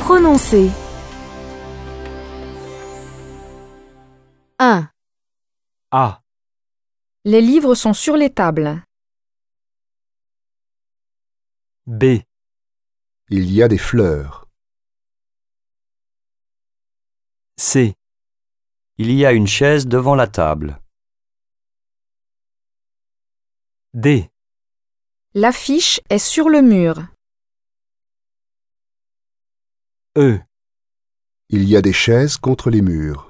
Prononcer. 1. A. Les livres sont sur les tables. B. Il y a des fleurs. C. Il y a une chaise devant la table. D. L'affiche est sur le mur. E. Il y a des chaises contre les murs.